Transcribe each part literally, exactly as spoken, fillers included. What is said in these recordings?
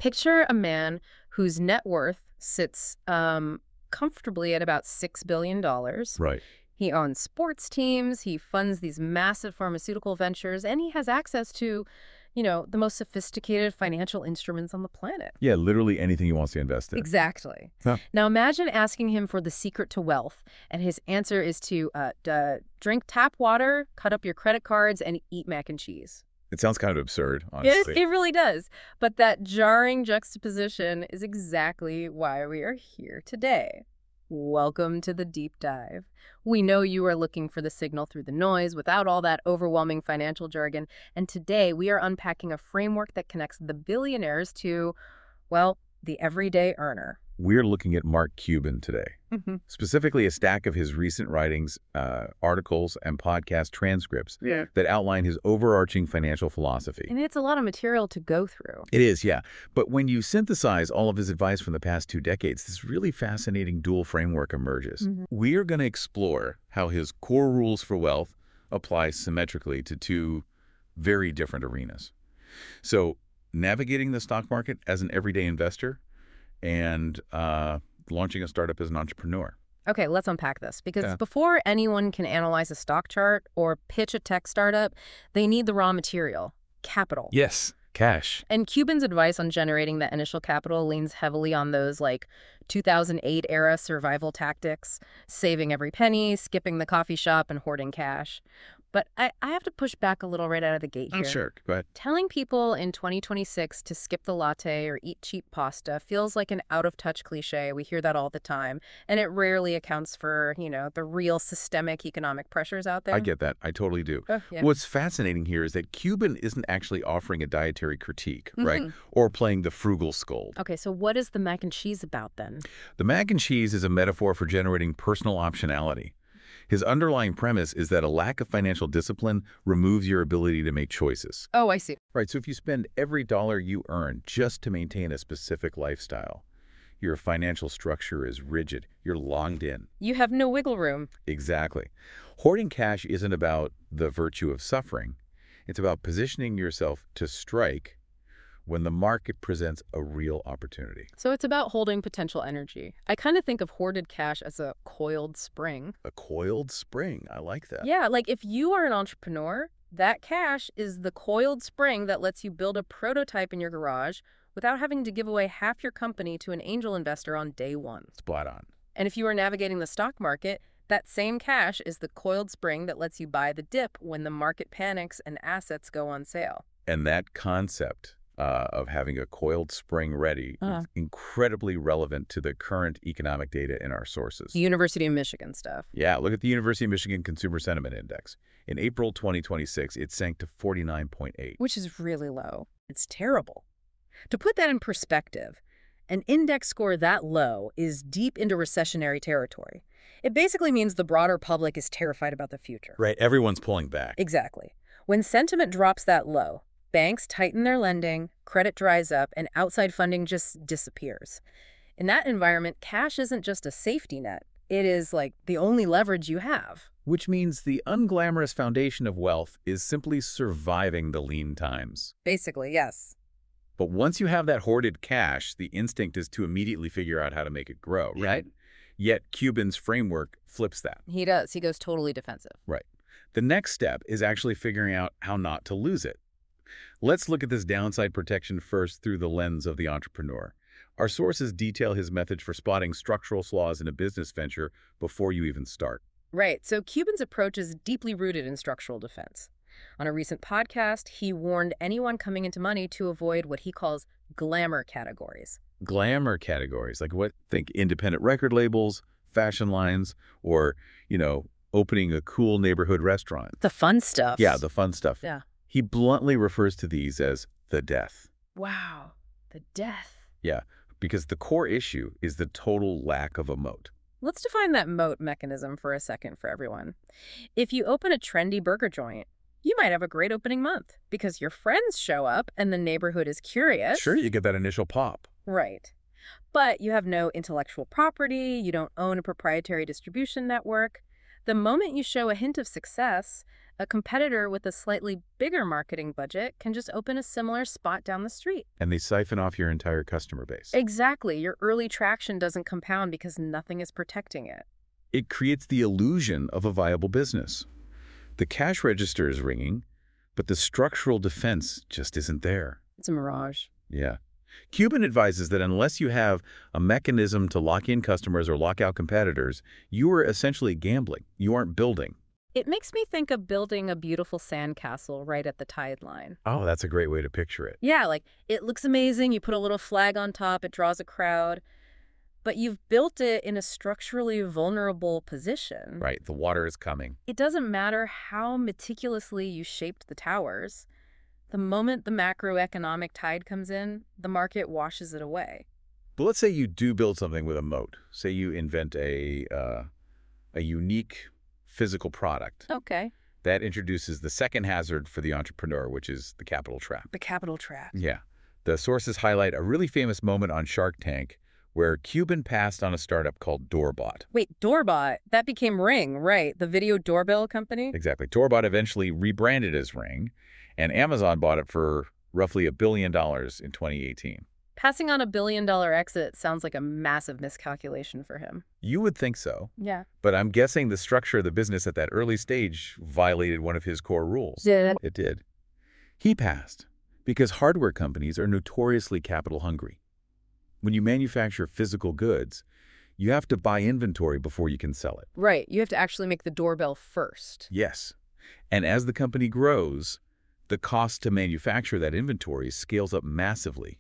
Picture a man whose net worth sits um, comfortably at about six billion dollars. Right. He owns sports teams, he funds these massive pharmaceutical ventures, and he has access to, you know, the most sophisticated financial instruments on the planet. Yeah, literally anything he wants to invest in. Exactly. Huh. Now imagine asking him for the secret to wealth, and his answer is to uh, d- drink tap water, cut up your credit cards, and eat mac and cheese. It sounds kind of absurd, It, honestly. it really does. But that jarring juxtaposition is exactly why we are here today. Welcome to the deep dive. We know you are looking for the signal through the noise without all that overwhelming financial jargon. And today we are unpacking a framework that connects the billionaires to, well, the everyday earner. We're looking at Mark Cuban today, Mm-hmm. specifically a stack of his recent writings, uh, articles, and podcast transcripts Yeah. that outline his overarching financial philosophy. And it's a lot of material to go through. It is, yeah. But when you synthesize all of his advice from the past two decades, this really fascinating dual framework emerges. Mhm. We are going to explore how his core rules for wealth apply symmetrically to two very different arenas. So navigating the stock market as an everyday investor and uh, launching a startup as an entrepreneur. Okay, let's unpack this, because Yeah. before anyone can analyze a stock chart or pitch a tech startup, they need the raw material, capital. Yes, cash. And Cuban's advice on generating that initial capital leans heavily on those like two thousand eight era survival tactics, saving every penny, skipping the coffee shop, and hoarding cash. But I, I have to push back a little right out of the gate here. Oh, sure. Go ahead. Telling people in twenty twenty-six to skip the latte or eat cheap pasta feels like an out-of-touch cliche. We hear that all the time, and it rarely accounts for, you know, the real systemic economic pressures out there. I get that. I totally do. Oh, yeah. What's fascinating here is that Cuban isn't actually offering a dietary critique, right? Mhm. Or playing the frugal scold. Okay, so what is the mac and cheese about then? The mac and cheese is a metaphor for generating personal optionality. His underlying premise is that a lack of financial discipline removes your ability to make choices. Oh, I see. Right, so if you spend every dollar you earn just to maintain a specific lifestyle, your financial structure is rigid. You're locked in. You have no wiggle room. Exactly. Hoarding cash isn't about the virtue of suffering. It's about positioning yourself to strike when the market presents a real opportunity. So it's about holding potential energy. I kind of think of hoarded cash as a coiled spring. A coiled spring. I like that. Yeah, like if you are an entrepreneur, that cash is the coiled spring that lets you build a prototype in your garage without having to give away half your company to an angel investor on day one. Spot on. And if you are navigating the stock market, that same cash is the coiled spring that lets you buy the dip when the market panics and assets go on sale. And that concept uh, of having a coiled spring ready Uh-huh. is incredibly relevant to the current economic data in our sources. The University of Michigan stuff. Yeah, look at the University of Michigan Consumer Sentiment Index. In April twenty twenty-six, it sank to forty-nine point eight. Which is really low. It's terrible. To put that in perspective, an index score that low is deep into recessionary territory. It basically means the broader public is terrified about the future. Right, everyone's pulling back. Exactly. When sentiment drops that low, banks tighten their lending, credit dries up, and outside funding just disappears. In that environment, cash isn't just a safety net. It is like the only leverage you have. Which means the unglamorous foundation of wealth is simply surviving the lean times. Basically, yes. But once you have that hoarded cash, the instinct is to immediately figure out how to make it grow, right? Yet Cuban's framework flips that. He does. He goes totally defensive. Right. The next step is actually figuring out how not to lose it. Let's look at this downside protection first through the lens of the entrepreneur. Our sources detail his methods for spotting structural flaws in a business venture before you even start. Right. So Cuban's approach is deeply rooted in structural defense. On a recent podcast, he warned anyone coming into money to avoid what he calls glamour categories. Glamour categories, like what? Think independent record labels, fashion lines, or, you know, opening a cool neighborhood restaurant. The fun stuff. Yeah, the fun stuff. Yeah. He bluntly refers to these as the death. Wow. The death. Yeah, because the core issue is the total lack of a moat. Let's define that moat mechanism for a second for everyone. If you open a trendy burger joint, you might have a great opening month because your friends show up and the neighborhood is curious. Sure, you get that initial pop. Right. But you have no intellectual property, you don't own a proprietary distribution network. The moment you show a hint of success, A competitor with a slightly bigger marketing budget can just open a similar spot down the street. And they siphon off your entire customer base. Exactly. Your early traction doesn't compound because nothing is protecting it. It creates the illusion of a viable business. The cash register is ringing, but the structural defense just isn't there. It's a mirage. Yeah. Cuban advises that unless you have a mechanism to lock in customers or lock out competitors, you are essentially gambling. You aren't building. It makes me think of building a beautiful sandcastle right at the tide line. Oh, that's a great way to picture it. Yeah, like it looks amazing. You put a little flag on top, it draws a crowd. But you've built it in a structurally vulnerable position. Right, the water is coming. It doesn't matter how meticulously you shaped the towers. The moment the macroeconomic tide comes in, the market washes it away. But let's say you do build something with a moat. Say you invent a, uh, a unique physical product. Okay. That introduces the second hazard for the entrepreneur, which is the capital trap. The capital trap. Yeah. The sources highlight a really famous moment on Shark Tank where Cuban passed on a startup called Doorbot. Wait, Doorbot? That became Ring, right? The video doorbell company? Exactly. Doorbot eventually rebranded as Ring, and Amazon bought it for roughly a billion dollars in twenty eighteen. Passing on a billion-dollar exit sounds like a massive miscalculation for him. You would think so. Yeah. But I'm guessing the structure of the business at that early stage violated one of his core rules. Did it? It did. He passed because hardware companies are notoriously capital hungry. When you manufacture physical goods, you have to buy inventory before you can sell it. Right. You have to actually make the doorbell first. Yes. And as the company grows, the cost to manufacture that inventory scales up massively.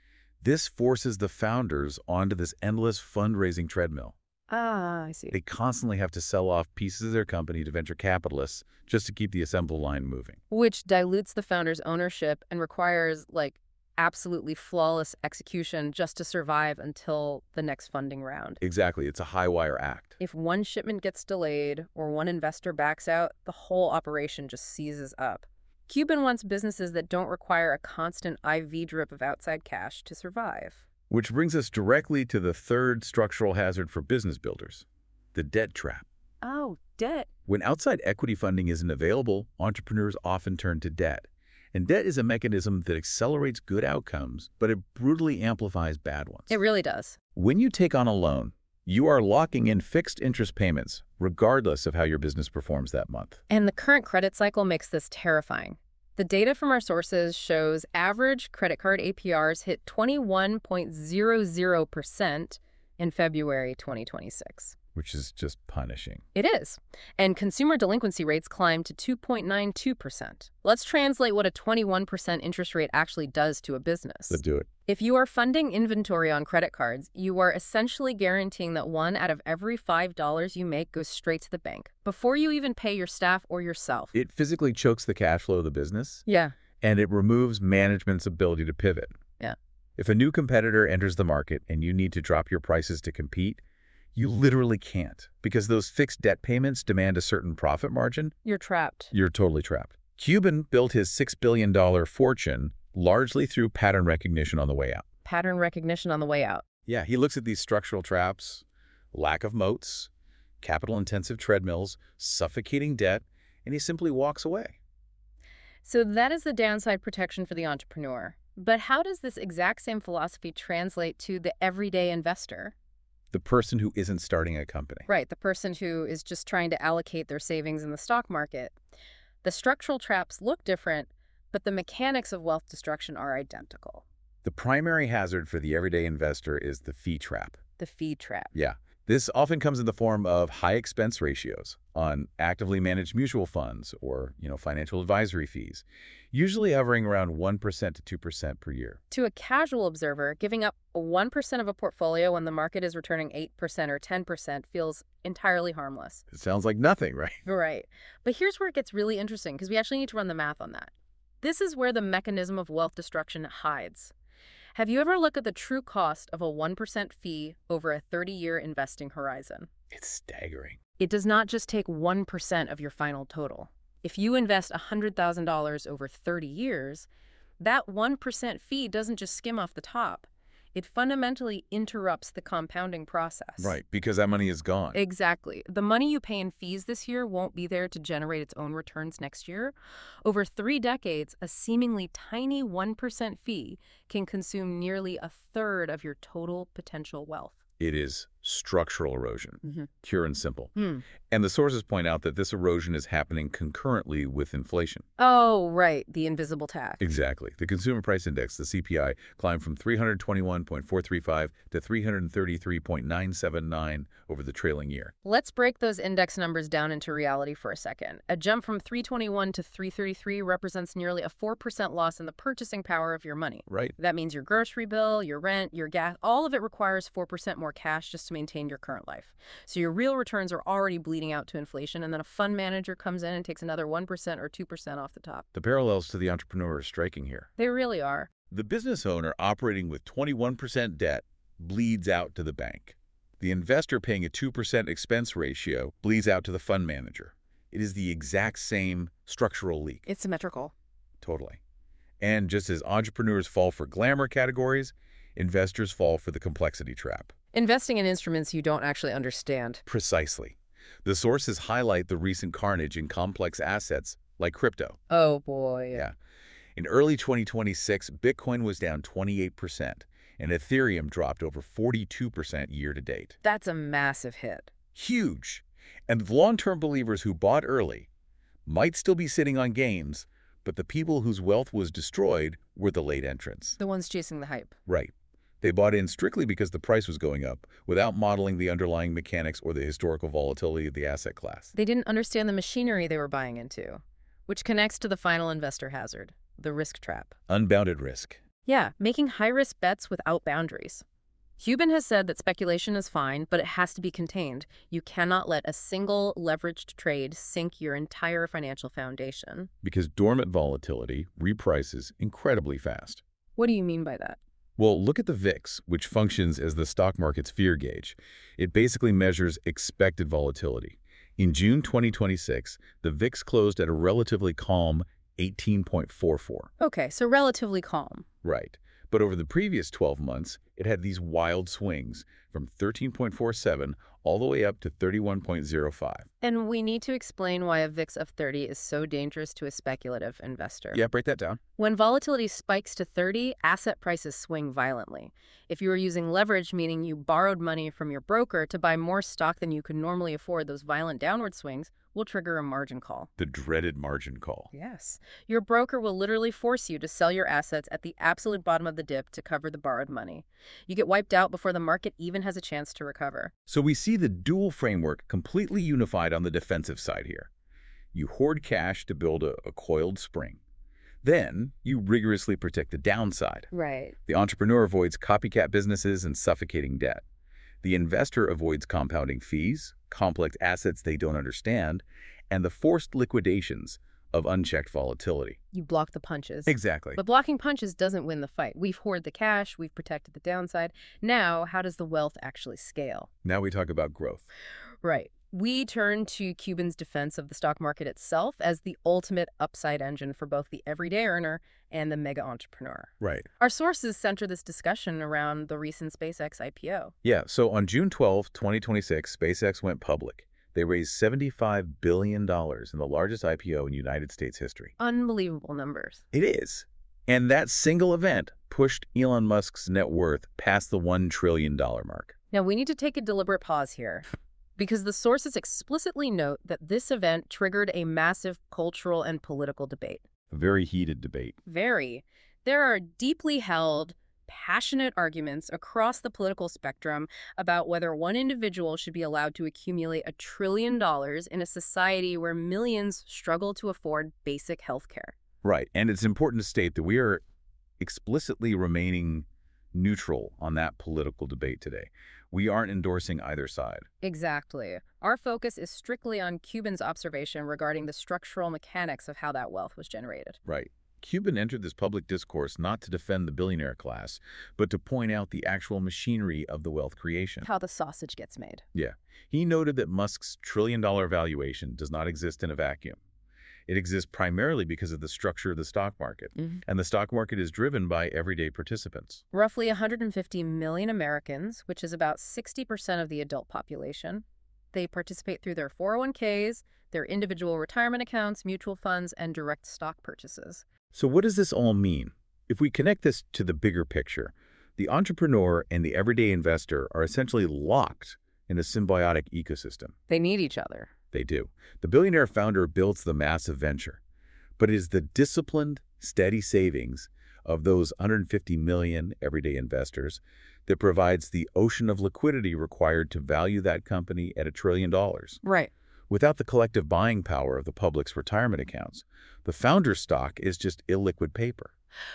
This forces the founders onto this endless fundraising treadmill. Ah, I see. They constantly have to sell off pieces of their company to venture capitalists just to keep the assembly line moving. Which dilutes the founder's ownership and requires, like, absolutely flawless execution just to survive until the next funding round. Exactly. It's a high-wire act. If one shipment gets delayed or one investor backs out, the whole operation just seizes up. Cuban wants businesses that don't require a constant I V drip of outside cash to survive. Which brings us directly to the third structural hazard for business builders, the debt trap. Oh, debt. When outside equity funding isn't available, entrepreneurs often turn to debt. And debt is a mechanism that accelerates good outcomes, but it brutally amplifies bad ones. It really does. When you take on a loan, you are locking in fixed interest payments, regardless of how your business performs that month. And the current credit cycle makes this terrifying. The data from our sources shows average credit card A P Rs hit twenty-one point zero zero percent in February twenty twenty-six. Which is just punishing. It is. And consumer delinquency rates climbed to two point nine two percent. Let's translate what a twenty-one percent interest rate actually does to a business. Let's do it. If you are funding inventory on credit cards, you are essentially guaranteeing that one out of every five dollars you make goes straight to the bank before you even pay your staff or yourself. It physically chokes the cash flow of the business. Yeah. And it removes management's ability to pivot. Yeah. If a new competitor enters the market and you need to drop your prices to compete, you literally can't, because those fixed debt payments demand a certain profit margin. You're trapped. You're totally trapped. Cuban built his six billion dollar fortune largely through pattern recognition on the way out. Pattern recognition on the way out. Yeah, he looks at these structural traps, lack of moats, capital-intensive treadmills, suffocating debt, and he simply walks away. So that is the downside protection for the entrepreneur. But how does this exact same philosophy translate to the everyday investor? The person who isn't starting a company. Right, the person who is just trying to allocate their savings in the stock market. The structural traps look different, but the mechanics of wealth destruction are identical. The primary hazard for the everyday investor is the fee trap. The fee trap. Yeah. This often comes in the form of high expense ratios on actively managed mutual funds or, you know, financial advisory fees, usually hovering around one percent to two percent per year. To a casual observer, giving up one percent of a portfolio when the market is returning eight percent or ten percent feels entirely harmless. It sounds like nothing, right? Right. But here's where it gets really interesting, because we actually need to run the math on that. This is where the mechanism of wealth destruction hides. Have you ever looked at the true cost of a one percent fee over a thirty-year investing horizon? It's staggering. It does not just take one percent of your final total. If you invest one hundred thousand dollars over thirty years, that one percent fee doesn't just skim off the top. It fundamentally interrupts the compounding process. Right, because that money is gone. Exactly. The money you pay in fees this year won't be there to generate its own returns next year. Over three decades, a seemingly tiny one percent fee can consume nearly a third of your total potential wealth. It is structural erosion, Mm-hmm. pure and simple. Hmm. And the sources point out that this erosion is happening concurrently with inflation. Oh, right, the invisible tax. Exactly. The Consumer Price Index, the C P I, climbed from three hundred twenty-one point four three five to three hundred thirty-three point nine seven nine over the trailing year. Let's break those index numbers down into reality for a second. A jump from three twenty-one to three thirty-three represents nearly a four percent loss in the purchasing power of your money. Right. That means your grocery bill, your rent, your gas, all of it requires four percent more cash just to maintain your current life. So your real returns are already bleeding out to inflation, and then a fund manager comes in and takes another one percent or two percent off the top. The parallels to the entrepreneur are striking here. They really are. The business owner operating with twenty-one percent debt bleeds out to the bank. The investor paying a two percent expense ratio bleeds out to the fund manager. It is the exact same structural leak. It's symmetrical. Totally. And just as entrepreneurs fall for glamour categories, investors fall for the complexity trap. Investing in instruments you don't actually understand. Precisely. The sources highlight the recent carnage in complex assets like crypto. Oh, boy. Yeah. In early twenty twenty-six, Bitcoin was down twenty-eight percent, and Ethereum dropped over forty-two percent year to date. That's a massive hit. Huge. And the long-term believers who bought early might still be sitting on gains, but the people whose wealth was destroyed were the late entrants. The ones chasing the hype. Right. They bought in strictly because the price was going up, without modeling the underlying mechanics or the historical volatility of the asset class. They didn't understand the machinery they were buying into, which connects to the final investor hazard, the risk trap. Unbounded risk. Yeah, making high-risk bets without boundaries. Cuban has said that speculation is fine, but it has to be contained. You cannot let a single leveraged trade sink your entire financial foundation. Because dormant volatility reprices incredibly fast. What do you mean by that? Well, look at the V I X, which functions as the stock market's fear gauge. It basically measures expected volatility. In June twenty twenty-six, the V I X closed at a relatively calm eighteen point four four. Okay, so relatively calm. Right. But over the previous twelve months, it had these wild swings from thirteen point four seven all the way up to thirty-one point zero five. And we need to explain why a V I X of thirty is so dangerous to a speculative investor. Yeah, break that down. When volatility spikes to thirty, asset prices swing violently. If you are using leverage, meaning you borrowed money from your broker to buy more stock than you could normally afford, those violent downward swings will trigger a margin call. The dreaded margin call. Yes. Your broker will literally force you to sell your assets at the absolute bottom of the dip to cover the borrowed money. You get wiped out before the market even has a chance to recover. So we see the dual framework completely unified on the defensive side here. You hoard cash to build a, a coiled spring. Then you rigorously protect the downside. Right. The entrepreneur avoids copycat businesses and suffocating debt. The investor avoids compounding fees, complex assets they don't understand, and the forced liquidations of unchecked volatility. You block the punches. Exactly. But blocking punches doesn't win the fight. We've hoarded the cash, we've protected the downside. Now, how does the wealth actually scale? Now we talk about growth. Right. We turn to Cuban's defense of the stock market itself as the ultimate upside engine for both the everyday earner and the mega entrepreneur. Right. Our sources center this discussion around the recent SpaceX I P O. Yeah, so on June twelfth, twenty twenty-six, SpaceX went public. They raised seventy-five billion dollars in the largest I P O in United States history. Unbelievable numbers. It is. And that single event pushed Elon Musk's net worth past the one trillion dollar mark. Now, we need to take a deliberate pause here, because the sources explicitly note that this event triggered a massive cultural and political debate. A very heated debate. Very. There are deeply held, passionate arguments across the political spectrum about whether one individual should be allowed to accumulate a trillion dollars in a society where millions struggle to afford basic health care. Right. And it's important to state that we are explicitly remaining neutral on that political debate today. We aren't endorsing either side. Exactly. Our focus is strictly on Cuban's observation regarding the structural mechanics of how that wealth was generated. Right. Cuban entered this public discourse not to defend the billionaire class, but to point out the actual machinery of the wealth creation. How the sausage gets made. Yeah. He noted that Musk's trillion-dollar valuation does not exist in a vacuum. It exists primarily because of the structure of the stock market, Mhm. and the stock market is driven by everyday participants. Roughly one hundred fifty million Americans, which is about sixty percent of the adult population. They participate through their four oh one Ks, their individual retirement accounts, mutual funds, and direct stock purchases. So what does this all mean? If we connect this to the bigger picture, the entrepreneur and the everyday investor are essentially locked in a symbiotic ecosystem. They need each other. They do. The billionaire founder builds the massive venture, but it is the disciplined, steady savings of those one hundred fifty million everyday investors that provides the ocean of liquidity required to value that company at a trillion dollars. Right. Without the collective buying power of the public's retirement accounts, the founder's stock is just illiquid paper.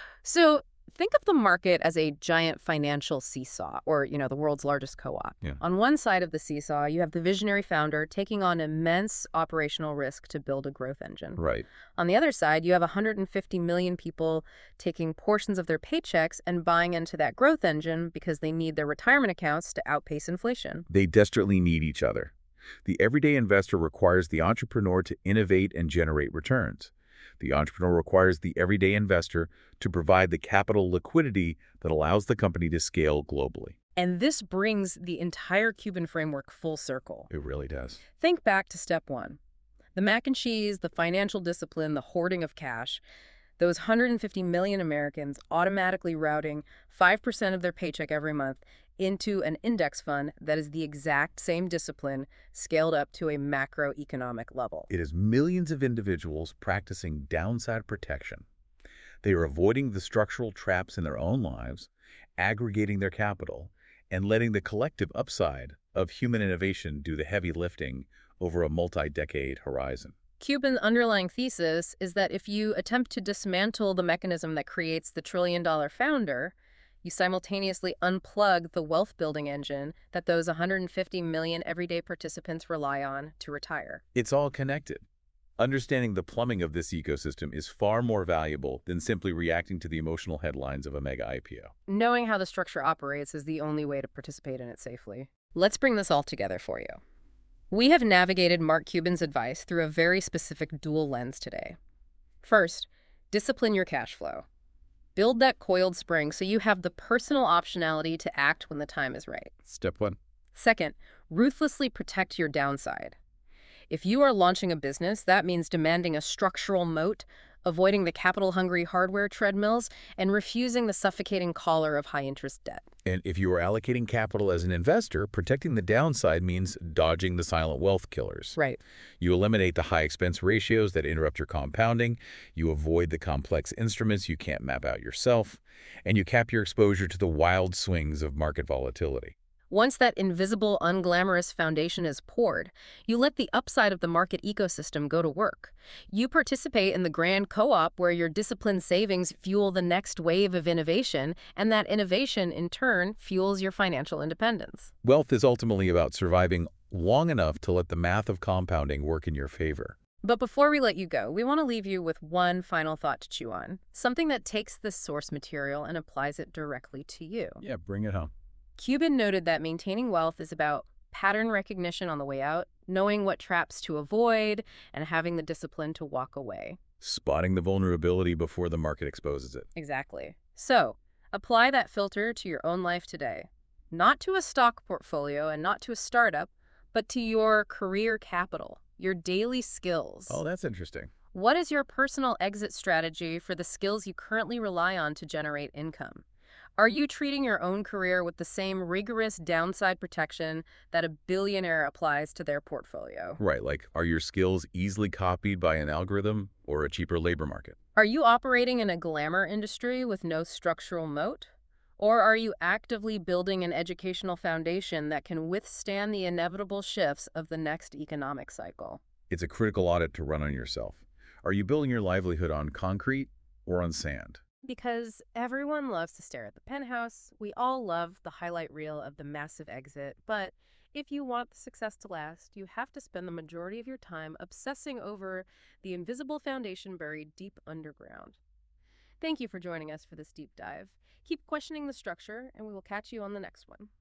So think of the market as a giant financial seesaw, or, you know, the world's largest co-op. Yeah. On one side of the seesaw, you have the visionary founder taking on immense operational risk to build a growth engine. Right. On the other side, you have one hundred fifty million people taking portions of their paychecks and buying into that growth engine because they need their retirement accounts to outpace inflation. They desperately need each other. The everyday investor requires the entrepreneur to innovate and generate returns. The entrepreneur requires the everyday investor to provide the capital liquidity that allows the company to scale globally. And this brings the entire Cuban framework full circle. It really does. Think back to step one. The mac and cheese, the financial discipline, the hoarding of cash. Those one hundred fifty million Americans automatically routing five percent of their paycheck every month into an index fund that is the exact same discipline scaled up to a macroeconomic level. It is millions of individuals practicing downside protection. They are avoiding the structural traps in their own lives, aggregating their capital, and letting the collective upside of human innovation do the heavy lifting over a multi-decade horizon. Cuban's underlying thesis is that if you attempt to dismantle the mechanism that creates the trillion-dollar founder, you simultaneously unplug the wealth-building engine that those one hundred fifty million everyday participants rely on to retire. It's all connected. Understanding the plumbing of this ecosystem is far more valuable than simply reacting to the emotional headlines of a mega I P O. Knowing how the structure operates is the only way to participate in it safely. Let's bring this all together for you. We have navigated Mark Cuban's advice through a very specific dual lens today. First, discipline your cash flow. Build that coiled spring so you have the personal optionality to act when the time is right. Step one. Second, ruthlessly protect your downside. If you are launching a business, that means demanding a structural moat, avoiding the capital-hungry hardware treadmills, and refusing the suffocating collar of high-interest debt. And if you are allocating capital as an investor, protecting the downside means dodging the silent wealth killers. Right. You eliminate the high expense ratios that interrupt your compounding, you avoid the complex instruments you can't map out yourself, and you cap your exposure to the wild swings of market volatility. Once that invisible, unglamorous foundation is poured, you let the upside of the market ecosystem go to work. You participate in the grand co-op where your disciplined savings fuel the next wave of innovation, and that innovation, in turn, fuels your financial independence. Wealth is ultimately about surviving long enough to let the math of compounding work in your favor. But before we let you go, we want to leave you with one final thought to chew on, something that takes this source material and applies it directly to you. Yeah, bring it home. Cuban noted that maintaining wealth is about pattern recognition on the way out, knowing what traps to avoid, and having the discipline to walk away. Spotting the vulnerability before the market exposes it. Exactly. So, apply that filter to your own life today. Not to a stock portfolio and not to a startup, but to your career capital, your daily skills. Oh, that's interesting. What is your personal exit strategy for the skills you currently rely on to generate income? Are you treating your own career with the same rigorous downside protection that a billionaire applies to their portfolio? Right, like, are your skills easily copied by an algorithm or a cheaper labor market? Are you operating in a glamour industry with no structural moat? Or are you actively building an educational foundation that can withstand the inevitable shifts of the next economic cycle? It's a critical audit to run on yourself. Are you building your livelihood on concrete or on sand? Because everyone loves to stare at the penthouse. We all love the highlight reel of the massive exit. But if you want the success to last, you have to spend the majority of your time obsessing over the invisible foundation buried deep underground. Thank you for joining us for this deep dive. Keep questioning the structure, and we will catch you on the next one.